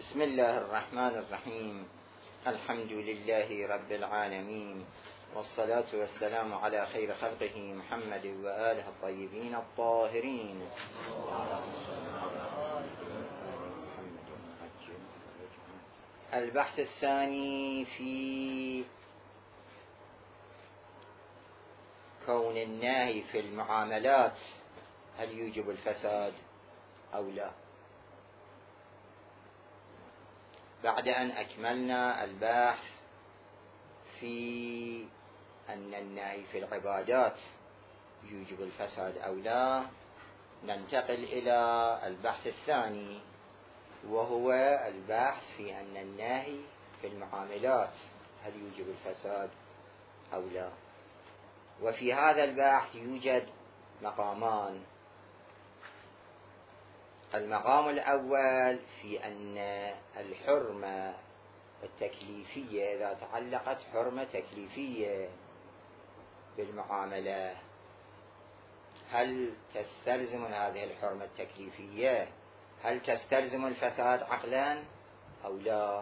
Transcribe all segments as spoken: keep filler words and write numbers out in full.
بسم الله الرحمن الرحيم. الحمد لله رب العالمين، والصلاة والسلام على خير خلقه محمد وآله الطيبين الطاهرين. البحث الثاني في كون النهي في المعاملات هل يوجب الفساد أو لا. بعد أن أكملنا البحث في أن النهي في العبادات يوجب الفساد أو لا، ننتقل إلى البحث الثاني، وهو البحث في أن النهي في المعاملات هل يوجب الفساد أو لا. وفي هذا البحث يوجد مقامان. المقام الأول في أن الحرمة التكليفية إذا تعلقت حرمة تكليفية بالمعاملة هل تستلزم هذه الحرمة التكليفية هل تستلزم الفساد عقلا أو لا،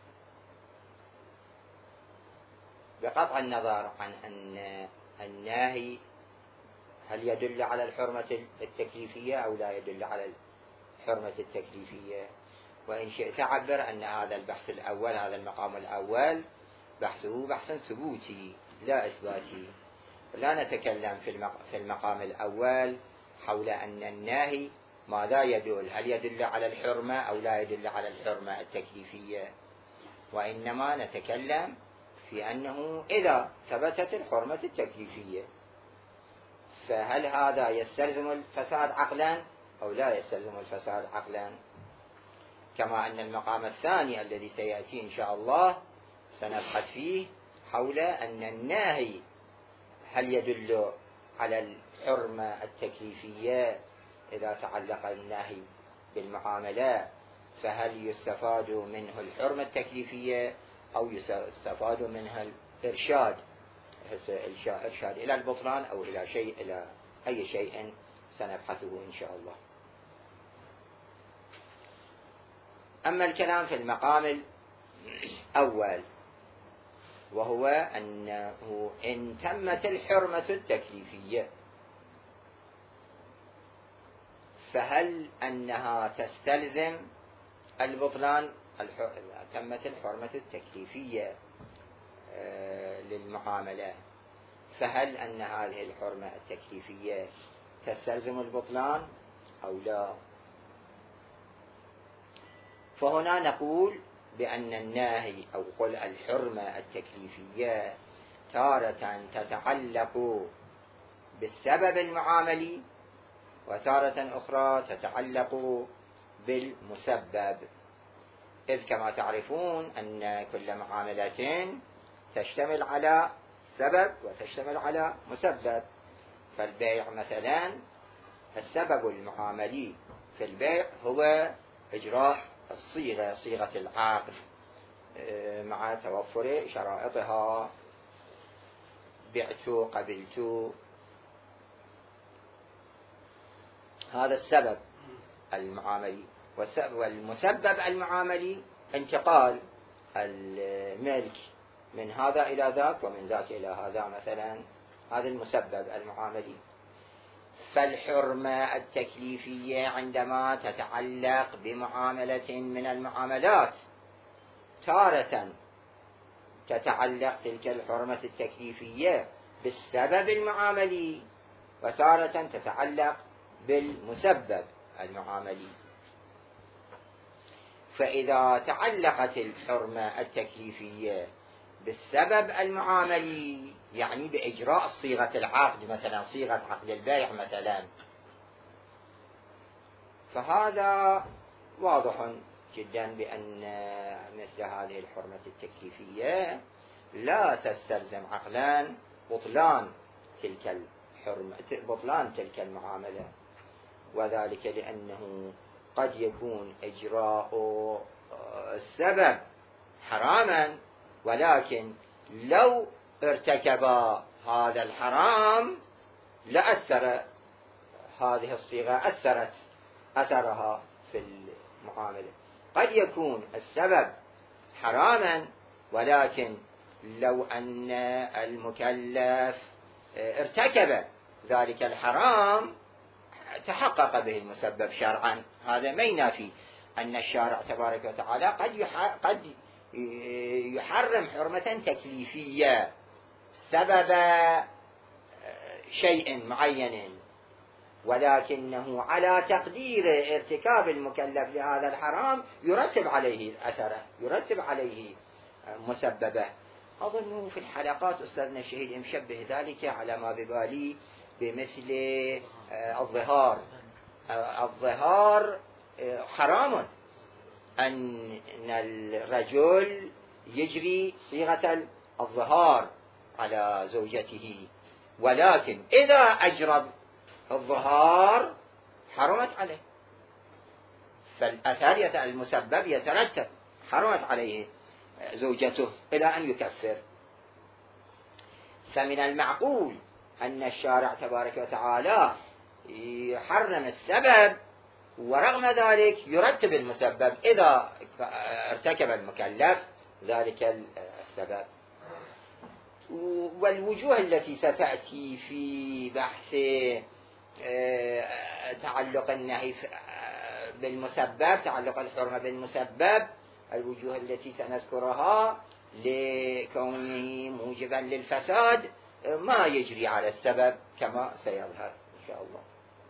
بقطع النظر عن أن الناهي هل يدل على الحرمة التكليفية أو لا يدل على الحرمة التكليفية. وإن شئت تعبر أن هذا البحث الأول، هذا المقام الأول بحثه بحث ثبوتي لا إثباتي. لا نتكلم في المقام الأول حول أن الناهي ماذا يدل، هل يدل على الحرمة أو لا يدل على الحرمة التكليفية، وإنما نتكلم في أنه إذا ثبتت الحرمة التكليفية فهل هذا يستلزم الفساد عقلا أو لا يستلزم الفساد عقلا. كما أن المقام الثاني الذي سيأتي إن شاء الله سنبحث فيه حول أن الناهي هل يدل على الحرمة التكليفية إذا تعلق الناهي بالمعاملة فهل يستفاد منه الحرمة التكليفية أو يستفاد منها الإرشاد، إرشاد إلى البطلان أو إلى شيء إلى أي شيء سنبحثه إن شاء الله. أما الكلام في المقام الأول وهو أنه إن تمت الحرمة التكليفية فهل أنها تستلزم البطلان. تمت الحرمة التكليفية للمعاملة فهل أن هذه الحرمة التكليفية تستلزم البطلان أو لا. فهنا نقول بأن الناهي أو قل الحرمة التكليفية تارة تتعلق بالسبب المعاملي وتارة أخرى تتعلق بالمسبب، إذ كما تعرفون أن كل معاملة تشتمل على سبب وتشتمل على مسبب. فالبيع مثلا السبب المعاملي في البيع هو إجراء الصيغة، صيغة العقد مع توفر شرائطها، بعت قبلت، هذا السبب المعاملي. والمسبب المعاملي انتقال الملك من هذا إلى ذاك ومن ذاك إلى هذا مثلا، هذا المسبب المعاملي. فالحرمة التكليفية عندما تتعلق بمعاملة من المعاملات تارة تتعلق تلك الحرمة التكليفية بالسبب المعاملي وتارة تتعلق بالمسبب المعاملي. فإذا تعلقت الحرمة التكليفية بالسبب المعاملي يعني بإجراء صيغة العقد، مثلا صيغة عقد البيع مثلا، فهذا واضح جدا بأن مثل هذه الحرمة التكليفية لا تستلزم عقلا بطلان تلك الحرمة، بطلان تلك المعاملة، وذلك لأنه قد يكون إجراء السبب حراما، ولكن لو ارتكب هذا الحرام لأثر هذه الصيغة، أثرت أثرها في المعاملة. قد يكون السبب حراما، ولكن لو أن المكلف ارتكب ذلك الحرام تحقق به المسبب شرعا، هذا ما ينافي أن الشارع تبارك وتعالى قد قد يحرم حرمة تكليفية سبب شيء معين، ولكنه على تقدير ارتكاب المكلف لهذا الحرام يرتب عليه أثره، يرتب عليه مسببه. أظن في الحلقات أستاذنا الشهيد مشبه ذلك على ما ببالي بمثل الظهار. الظهار حرام أن الرجل يجري صيغة الظهار على زوجته، ولكن إذا أجرى الظهار حرمت عليه، فالأثر المسبب يترتب، حرمت عليه زوجته إلى أن يكفر. فمن المعقول أن الشارع تبارك وتعالى يحرم السبب ورغم ذلك يرتب المسبب إذا ارتكب المكلف ذلك السبب. والوجوه التي ستأتي في بحث تعلق النهي بالمسبب، تعلق الحرمة بالمسبب، الوجوه التي سنذكرها لكونه موجبا للفساد ما يجري على السبب كما سيظهر إن شاء الله.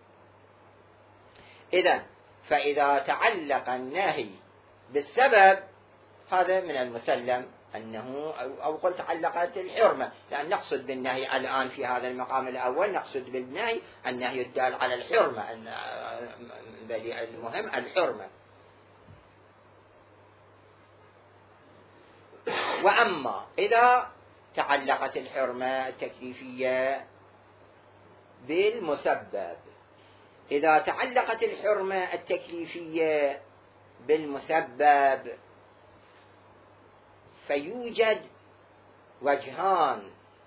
إذن فإذا تعلق النهي بالسبب هذا من المسلم أنه، أو قلت تعلقت الحرمة، لأن نقصد بالنهي الآن في هذا المقام الأول نقصد بالنهي النهي الدال على الحرمة، بل المهم الحرمة. وأما إذا تعلقت الحرمة التكليفية بالمسبب، إذا تعلقت الحرمة التكليفية بالمسبب فيوجد وجهان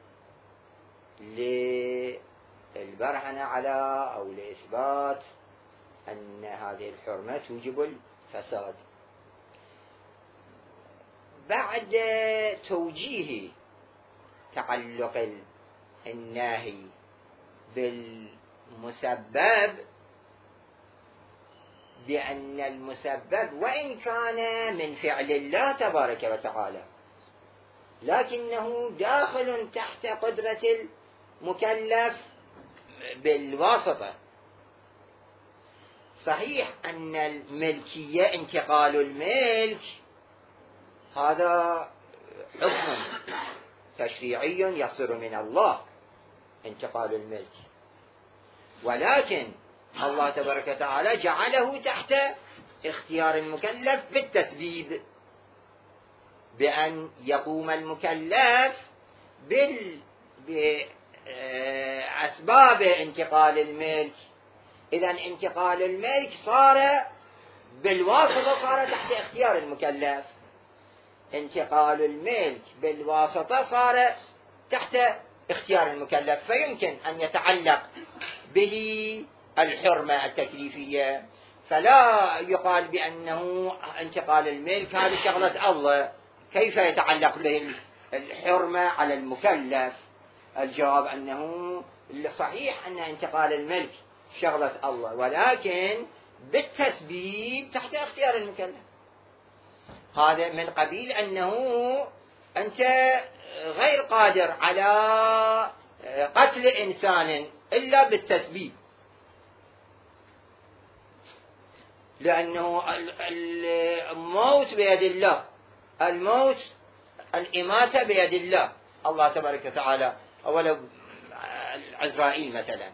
للبرهنة على أو لإثبات أن هذه الحرمة توجب الفساد. بعد توجيه تعلق الناهي بالمسبب بأن المسبب وإن كان من فعل الله تبارك وتعالى لكنه داخل تحت قدرة المكلف بالواسطة. صحيح أن الملكية انتقال الملك هذا حكم تشريعي يصدر من الله انتقال الملك، ولكن الله تبارك وتعالى جعله تحت اختيار المكلف بالتسبيب، بأن يقوم المكلف بال بأسباب انتقال الملك. إذن انتقال الملك صار بالواسطة، صار تحت اختيار المكلف. انتقال الملك بالواسطة صار تحت اختيار المكلف، فيمكن أن يتعلق به الحرمة التكليفية، فلا يقال بأنه انتقال الملك هذه شغلة الله، كيف يتعلق به الحرمة على المكلف؟ الجواب أنه صحيح أن انتقال الملك شغلة الله، ولكن بالتسبيب تحت اختيار المكلف. هذا من قبيل أنه أنت غير قادر على قتل إنسان إلا بالتسبيب، لأنه الموت بيد الله، الموت الإماتة بيد الله الله تبارك وتعالى، أولا عزرائيل مثلا.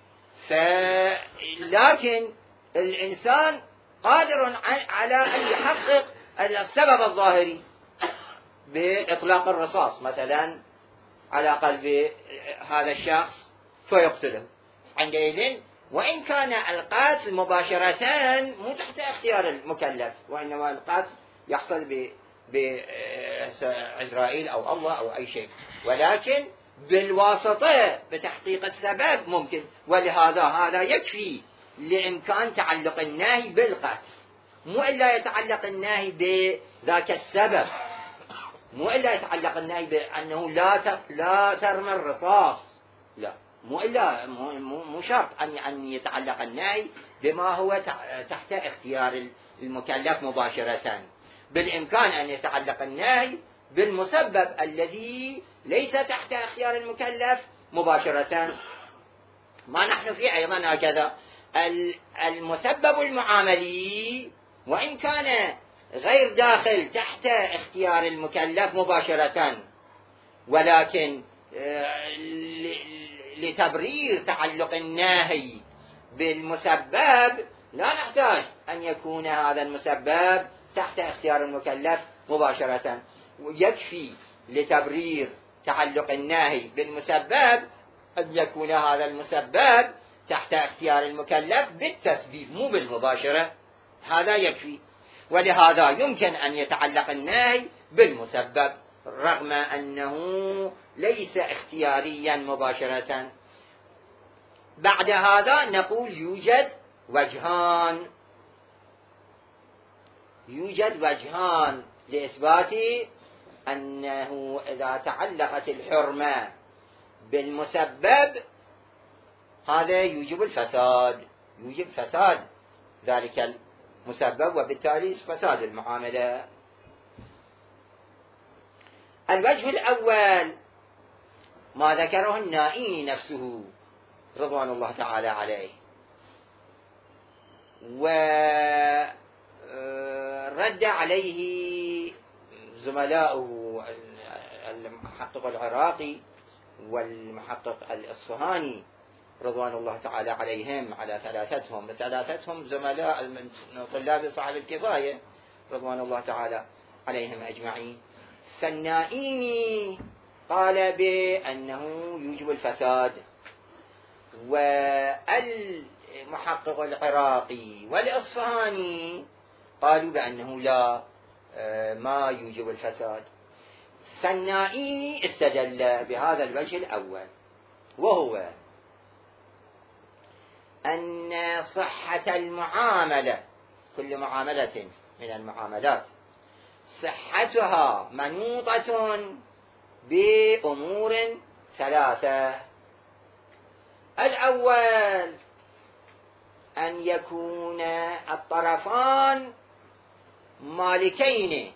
لكن الإنسان قادر على أن يحقق السبب الظاهري بإطلاق الرصاص مثلا على قلب هذا الشخص فيقتله. عندئذ وإن كان القتل مباشرة مو تحت اختيار المكلف، وإنما القتل يحصل بعزرائيل أو الله أو أي شيء، ولكن بالواسطة بتحقيق السبب ممكن، ولهذا هذا يكفي لإمكان تعلق النهي بالقتل. مو إلا يتعلق النهي بذاك السبب، مو إلا يتعلق النهي بأنه لا لا ترمى الرصاص، لا، مو إلا مو, مو شرط أن أن يتعلق النهي بما هو تحت اختيار المكلف مباشرة، بالإمكان أن يتعلق النهي بالمسبب الذي ليس تحت اختيار المكلف مباشرة. ما نحن فيه أيضا هكذا، المسبب المعاملي وإن كان غير داخل تحت اختيار المكلف مباشرة، ولكن لتبرير تعلق الناهي بالمسبب لا نحتاج أن يكون هذا المسبب تحت اختيار المكلف مباشرة، يكفي لتبرير تعلق الناهي بالمسبب أن يكون هذا المسبب تحت اختيار المكلف بالتسبيب مو بالمباشرة، هذا يكفي. ولهذا يمكن أن يتعلق النهي بالمسبب رغم أنه ليس اختياريا مباشرة. بعد هذا نقول يوجد وجهان، يوجد وجهان لإثبات أنه إذا تعلقت الحرمة بالمسبب هذا يوجب الفساد، يوجب فساد ذلك المسبب وبالتالي فساد المعاملة. الوجه الأول ما ذكره النائي نفسه رضوان الله تعالى عليه، ورد عليه زملاؤه المحقق العراقي والمحقق الإصفهاني رضوان الله تعالى عليهم، على ثلاثتهم، ثلاثتهم زملاء من طلاب صاحب الكفاية رضوان الله تعالى عليهم أجمعين. فالنائيني قال بأنه يوجب الفساد، والمحقق العراقي والإصفهاني قالوا بأنه لا، ما يوجب الفساد. فالنائيني استدل بهذا الوجه الأول، وهو أن صحة المعاملة، كل معاملة من المعاملات صحتها منوطة بأمور ثلاثة. الأول أن يكون الطرفان مالكين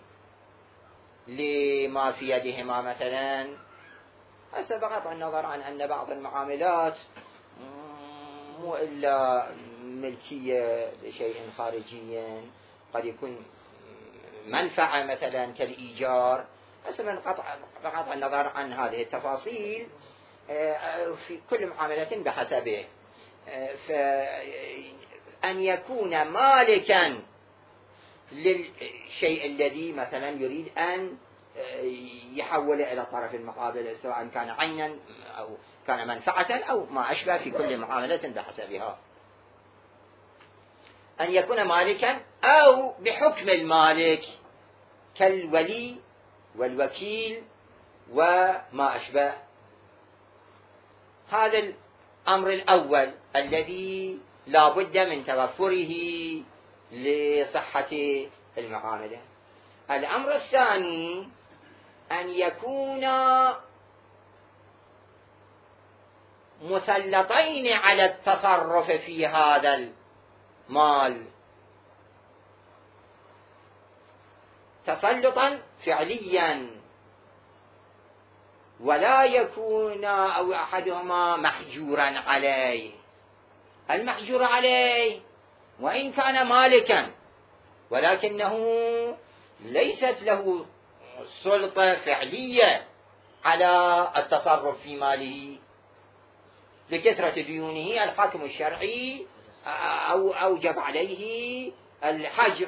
لما في يدهما، مثلا هسه بغض النظر عن أن بعض المعاملات مو إلا ملكية لشيء خارجي، قد يكون منفعة مثلا كالإيجار، هسه من قطع بغض النظر عن هذه التفاصيل في كل معاملة بحسبه. فأن يكون مالكا للشيء الذي مثلا يريد أن يحوله إلى الطرف المقابل، سواء كان عينا أو كان منفعة أو ما أشبه، في كل معاملة بحسبها. أن يكون مالكا أو بحكم المالك كالولي والوكيل وما أشبه. هذا الأمر الأول الذي لا بد من توفره لصحة المعاملة. الأمر الثاني أن يكون مسلطين على التصرف في هذا المال تسلطا فعليا، ولا يكون أو أحدهما محجورا عليه. المحجور عليه وإن كان مالكا ولكنه ليست له سلطة فعلية على التصرف في ماله لكثرة ديونه، الحاكم الشرعي أو أوجب عليه الحجر،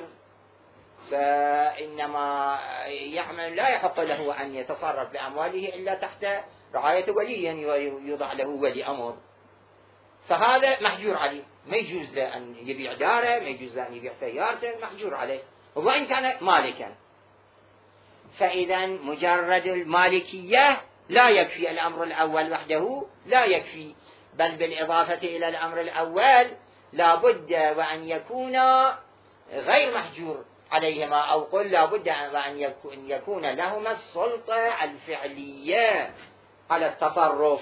فإنما يعمل لا يحق له أن يتصرف بأمواله إلا تحت رعاية ولي يوضع له ولي أمر، فهذا محجور عليه، ما يجوز له أن يبيع داره، ما يجوز له أن يبيع سيارته، محجور عليه وإن كان مالكا. فإذا مجرد المالكية لا يكفي، الأمر الأول وحده لا يكفي، بل بالإضافة إلى الأمر الأول لا بد وأن يكون غير محجور عليهما، أو قل لا بد أن يكون لهما السلطة الفعلية على التصرف.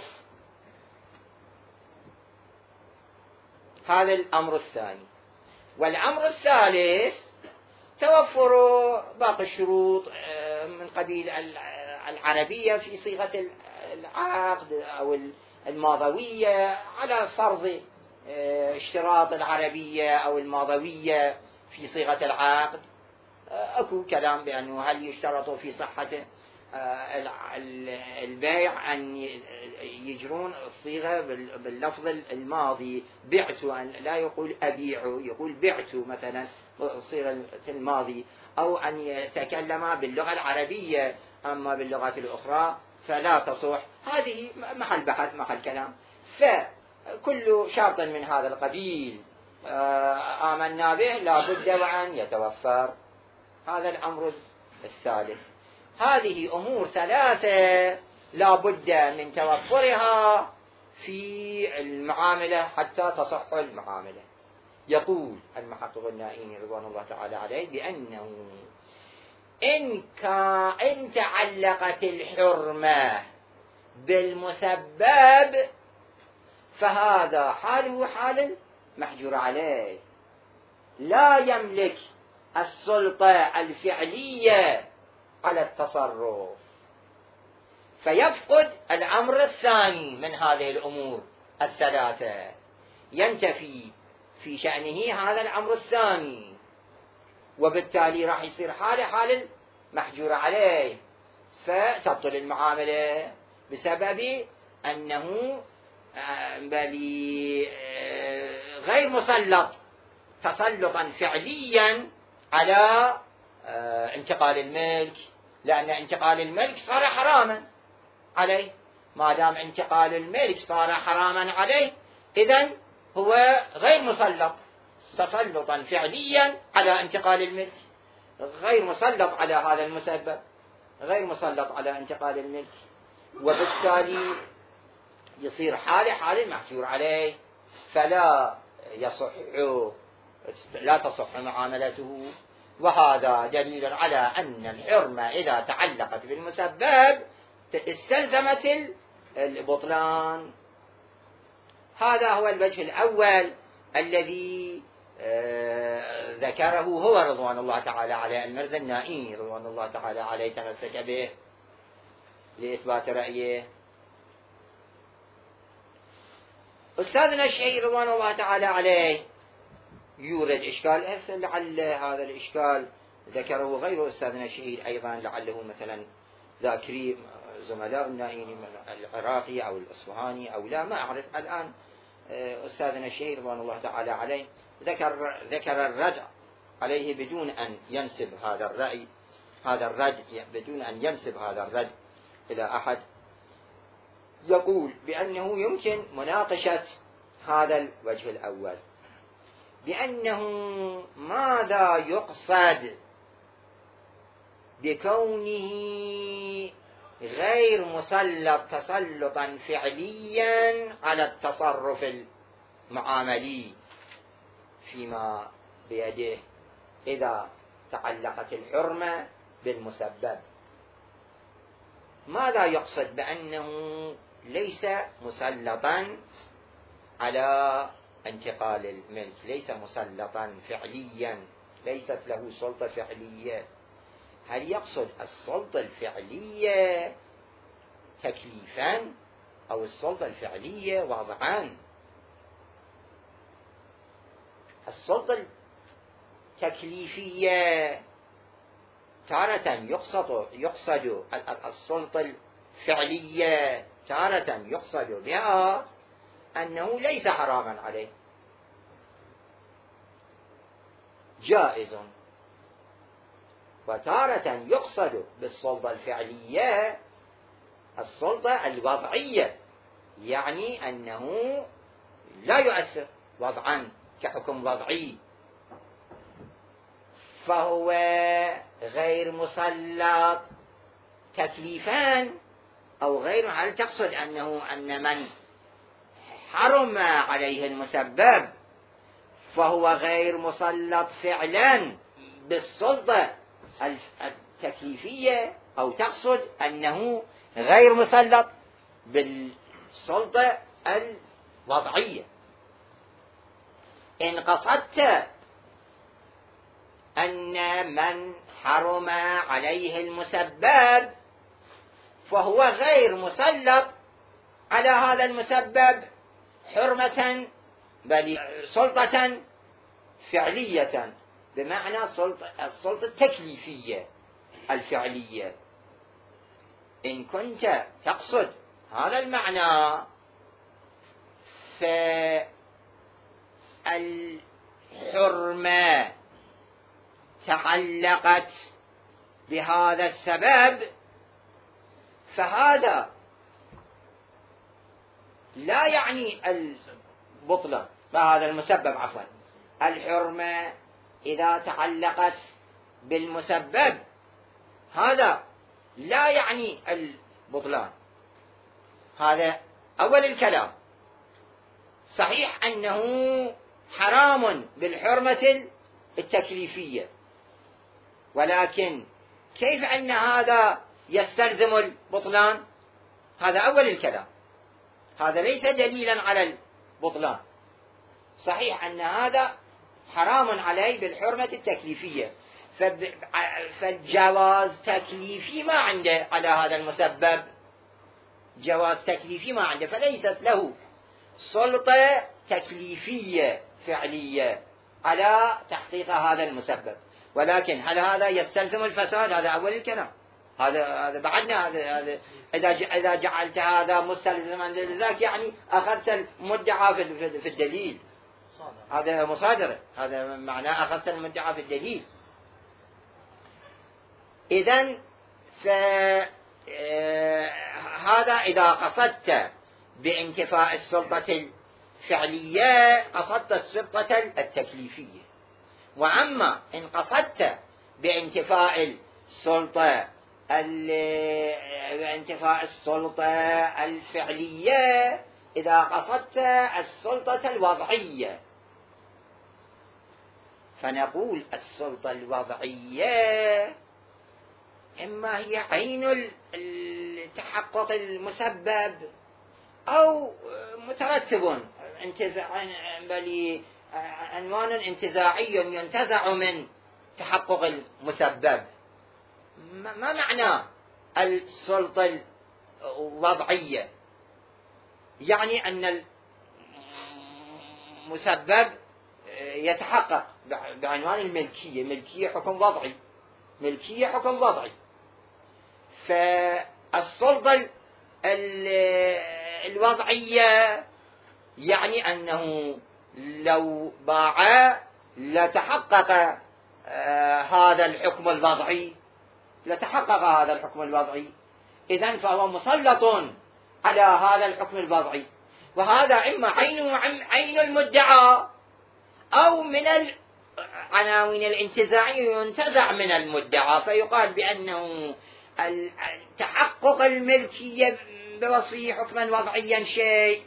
هذا الأمر الثاني. والأمر الثالث توفر باقي الشروط من قبيل العربية في صيغة العقد أو الماضوية، على فرض اشتراط العربية أو الماضوية في صيغة العقد. أكو كلام بأنه هل يشترط في صحة البيع أن يجرون الصيغة باللفظ الماضي، بعت، أن لا يقول أبيع، يقول بعت مثلا صيغة الماضي، أو أن يتكلم باللغة العربية، أما باللغات الأخرى فلا تصح. هذه محل بحث، محل كلام. فكل شرط من هذا القبيل آمنا به لا بد وأن يتوفر. هذا الأمر الثالث. هذه أمور ثلاثة لا بد من توفرها في المعاملة حتى تصح المعاملة. يقول المحقق النائيني رضوان الله تعالى عليه بأنه إن, إن تعلقت الحرمة بالمسبب فهذا حاله حال المحجور عليه، لا يملك السلطة الفعلية على التصرف، فيفقد الأمر الثاني من هذه الأمور الثلاثة، ينتفي في شأنه هذا الأمر الثاني، وبالتالي راح يصير حاله حال المحجور عليه، فتبطل المعاملة بسبب أنه بل غير مسلط تسلطا فعليا على انتقال الملك، لأن انتقال الملك صار حراما عليه. ما دام انتقال الملك صار حراما عليه، إذن هو غير مسلط تسلطا فعليا على انتقال الملك، غير مسلط على هذا المسبب، غير مسلط على انتقال الملك، وبالتالي يصير حاله حال المحجور عليه، فلا يصح لا تصح معاملته. وهذا دليل على أن الحرمة إذا تعلقت بالمسبب استلزمت البطلان. هذا هو الوجه الأول الذي ذكره هو رضوان الله تعالى عليه المرزا النائي رضوان الله تعالى عليه، تمسك به لإثبات رأيه. أستاذنا الشيخ رضوان الله تعالى عليه يورد إشكال، هسه لعل هذا الإشكال ذكره غير أستاذنا الشهيد أيضا، لعله مثلا ذاكري زملاء النائين العراقي أو الأصفهاني أو لا، ما أعرف الآن. أستاذنا الشهيد رضوان الله تعالى عليه ذكر ذكر الرد عليه بدون أن ينسب هذا الرأي هذا الرد بدون أن ينسب هذا الرد إلى أحد. يقول بأنه يمكن مناقشة هذا الوجه الأول، بأنه ماذا يقصد بكونه غير مسلط تسلطا فعليا على التصرف المعاملي فيما بيده إذا تعلقت الحرمة بالمسبب. ماذا يقصد بأنه ليس مسلطا على انتقال الملك، ليس مسلطا فعليا، ليست له سلطة فعلية؟ هل يقصد السلطة الفعلية تكليفا أو السلطة الفعلية وضعا؟ السلطة التكليفية تارة يقصد يقصد السلطة الفعلية، تارة يقصد بها أنه ليس حراما عليه، جائز، وتارة يقصد بالسلطة الفعلية السلطة الوضعية، يعني أنه لا يؤثر وضعا كحكم وضعي، فهو غير مسلط تكليفا أو غير. هل تقصد أنه أن من حرم عليه المسبب فهو غير مسلط فعلا بالسلطة التكليفية، أو تقصد أنه غير مسلط بالسلطة الوضعية. إن قصدت أن من حرم عليه المسبب فهو غير مسلط على هذا المسبب حرمة بل سلطة فعلية، بمعنى السلطة التكليفية الفعلية. إن كنت تقصد هذا المعنى فالحرمة تعلقت بهذا السبب، فهذا لا يعني البطلان بهذا المسبب. عفوا، الحرمة إذا تعلقت بالمسبب هذا لا يعني البطلان. هذا أول الكلام. صحيح أنه حرام بالحرمة التكليفية، ولكن كيف أن هذا يستلزم البطلان؟ هذا أول الكلام. هذا ليس دليلا على البطلان. صحيح أن هذا حرام عليه بالحرمة التكليفية، فالجواز تكليفي ما عنده على هذا المسبب، جواز تكليفي ما عنده، فليست له سلطة تكليفية فعلية على تحقيق هذا المسبب. ولكن هل هذا يستلزم الفساد؟ هذا أول الكلام. هذا هذا بعدنا هذا هذا إذا إذا جعلت هذا مستلزما لذاك يعني أخذت المدعى في في الدليل، هذا مصادرة، هذا معناه أخذت المدعى في الدليل. إذن فهذا إذا قصدت بانتفاء السلطة الفعلية قصدت السلطة التكليفية. وأما إن قصدت بانتفاء السلطة بانتفاء السلطة الفعلية إذا قصدت السلطة الوضعية، فنقول السلطة الوضعية إما هي عين التحقق المسبب أو مترتب انتزاع، بل عنوان انتزاعي ينتزع من تحقق المسبب. ما معنى السلطة الوضعية؟ يعني أن المسبب يتحقق بعنوان الملكية. ملكية حكم وضعي، ملكية حكم وضعي. فالسلطة الوضعية يعني أنه لو باع لتحقق هذا الحكم الوضعي، لتحقق هذا الحكم الوضعي، إذن فهو مسلط على هذا الحكم الوضعي. وهذا إما عينه عين المدعى أو من العناوين الانتزاعية ينتزع من المدعى، فيقال بأنه تحقق الملكية بوصفه حكما وضعيا شيء،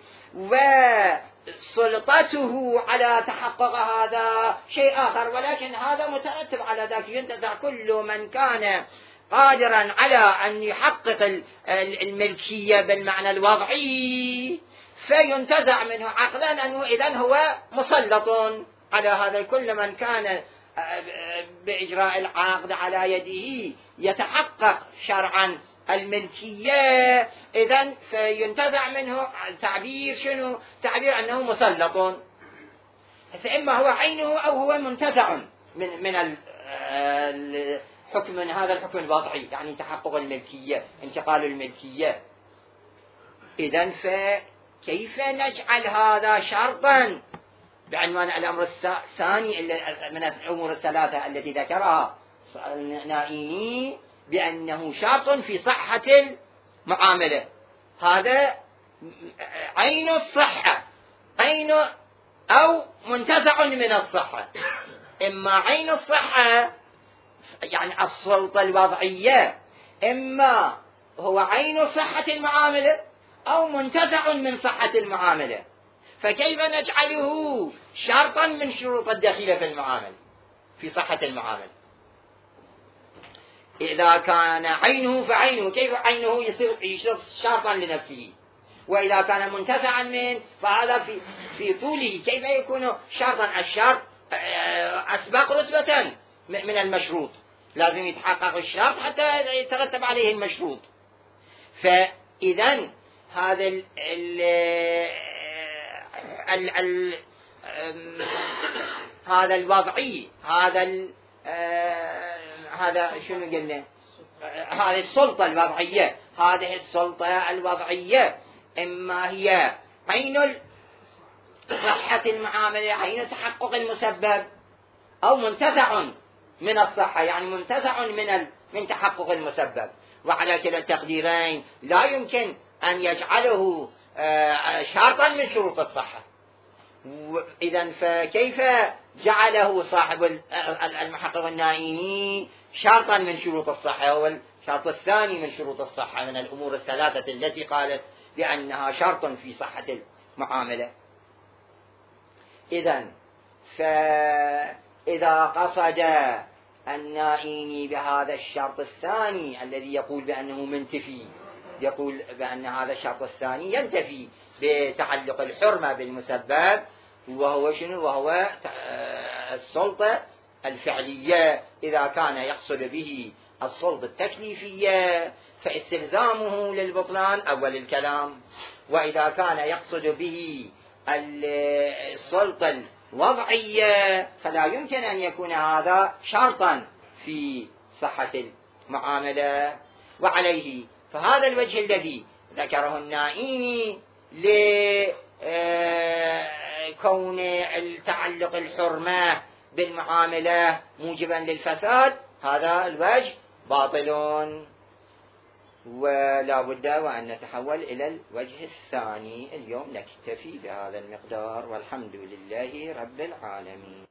وسلطته على تحقق هذا شيء آخر. ولكن هذا مترتب على ذلك، ينتزع كل من كان قادرا على أن يحقق الملكية بالمعنى الوضعي فينتزع منه عقلا أنه إذن هو مسلط على هذا. كل من كان بإجراء العقد على يده يتحقق شرعا الملكية، إذن فينتزع منه تعبير شنو؟ تعبير أنه مسلط. إما هو عينه أو هو منتزع من من الحكم، من هذا الحكم الوضعي، يعني تحقق الملكية، انتقال الملكية. إذن فكيف نجعل هذا شرطا بعنوان الأمر الثاني من الأمور الثلاثة التي ذكرها النائيني بأنه شرط في صحة المعاملة؟ هذا عين الصحة، عين أو منتزع من الصحة. إما عين الصحة يعني السلطة الوضعية، إما هو عين صحة المعاملة أو منتزع من صحة المعاملة. فكيف نجعله شرطا من شروط الدخيلة في المعاملة في صحة المعاملة؟ إذا كان عينه فعينه، كيف عينه يصير شرطا لنفسه؟ وإذا كان منتفعا منه فهذا في في طوله كيف يكون شرطا؟ الشرط أسبق رتبة من المشروط، لازم يتحقق الشرط حتى يترتب عليه المشروط. فإذا هذا ال ال ال ال هذا الوضعي، هذا ال هذا شنو قلنا؟ هذه السلطة الوضعية، هذه السلطة الوضعية إما هي عين صحة المعاملة، عين تحقق المسبب، أو منتزع من الصحة، يعني منتزع من من تحقق المسبب. وعلى كلا التقديرين لا يمكن أن يجعله شرطا من شروط الصحة. إذن فكيف جعله صاحب المحقق النائيني شرطا من شروط الصحة؟ هو الشرط الثاني من شروط الصحة من الأمور الثلاثة التي قالت بأنها شرط في صحة المعاملة. إذن فإذا قصد النائيني بهذا الشرط الثاني الذي يقول بأنه منتفي، يقول بأن هذا الشرط الثاني ينتفي بتعلق الحرمة بالمسبب، وهو شنو؟ وهو السلطة الفعلية. إذا كان يقصد به السلطة التكليفية فاستلزامه للبطلان أول الكلام، وإذا كان يقصد به السلطة الوضعية فلا يمكن أن يكون هذا شرطا في صحة المعاملة. وعليه فهذا الوجه الذي ذكره النائيني لكون التعلق الحرمة بالمعاملة موجبا للفساد، هذا الوجه باطل، ولا بد وأن نتحول إلى الوجه الثاني. اليوم نكتفي بهذا المقدار، والحمد لله رب العالمين.